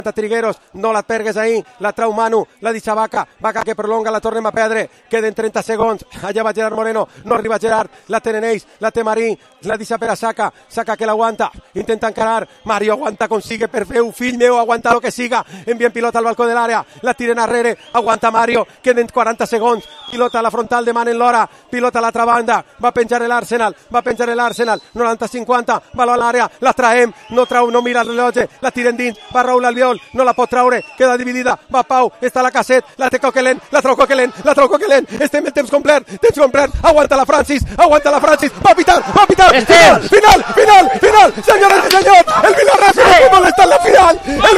Trigueros, no la pergues ahir, la trau Manu, la deixa Vaca que prolonga, la tornem a perdre, queden 30 segons, allà va Gerard Moreno, no arriba Gerard, la tenen ells, la té Marí, la deixa per a Saka que l'aguanta, intenta encarar, Mario aguanta, consigue per fer un fill meu, aguanta lo que siga, envien pilota al balcó de l'àrea, la tiren arrere, aguanta Mario, queden 40 segons, pilota a la frontal, demanen l'hora, pilota a l'altra banda, va penjar l'Arsenal, 90-50, baló a l'àrea, la traem, no mira el rellotge, la tiren dins, va Raúl Albiol, no la pot traure, queda dividida, va Pau, està la Casset, la té Coquelin, la trau Coquelin, estem en temps complet, aguanta la Francis, va pitar, final, senyores i senyors, el Villarreal de Futbol està en la final,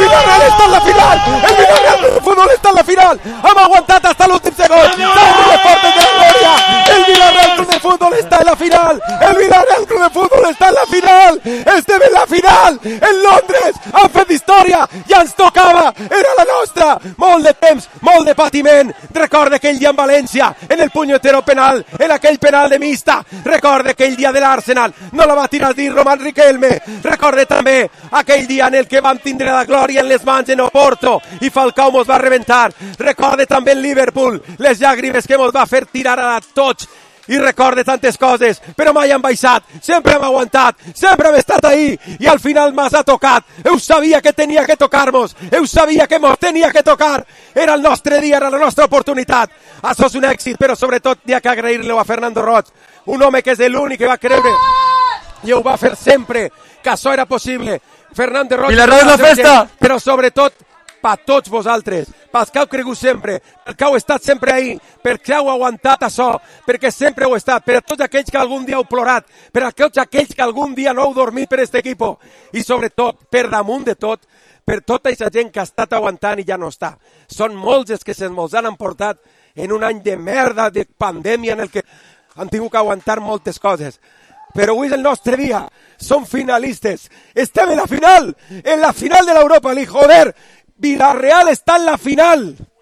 hem aguantat hasta l'últim segon, els portes de la glòria, el Villarreal Club de Futbol està en la final, estem en la final, en Londres, han fet història, ja ens tocava, era la nostra, molt de temps, molt de patiment, recorde aquell dia en València, en el punyetero penal, en aquell penal de mixta, recorde aquell dia de l'Arsenal, no la va tirar dir Roman Riquelme, recorde també aquell dia en el que vam tindre la glòria en les mans en Oporto i Falcao mos va reventar, recorde també el Liverpool, les llàgrimes que mos va fer tirar a tots, i recorde tantes coses, però mai hem baixat, sempre hem aguantat, sempre hem estat ahí, i al final m'has tocat, eu sabia que tenia que tocar-nos, eu sabia que mos tenia que tocar, era el nostre dia, era la nostra oportunitat, això és un èxit, però sobretot hi ha que agrair-lo a Fernando Roig, un home que és l'únic que va creure, i ho va fer sempre, que això era possible, Fernando Roig, però sobretot, per tots vosaltres, pels que heu cregut sempre, perquè heu estat sempre ahí, perquè heu aguantat això, perquè sempre heu estat, per a tots aquells que algun dia heu plorat, per a tots aquells que algun dia no heu dormit per aquest equip, i sobretot, per damunt de tot, per tota aquesta gent que ha estat aguantant i ja no està. Són molts els que se'ns mos han emportat en un any de merda, de pandèmia, en el que han tingut que aguantar moltes coses. Però avui és el nostre dia, som finalistes, estem en la final de l'Europa League, joder, Villarreal está en la final.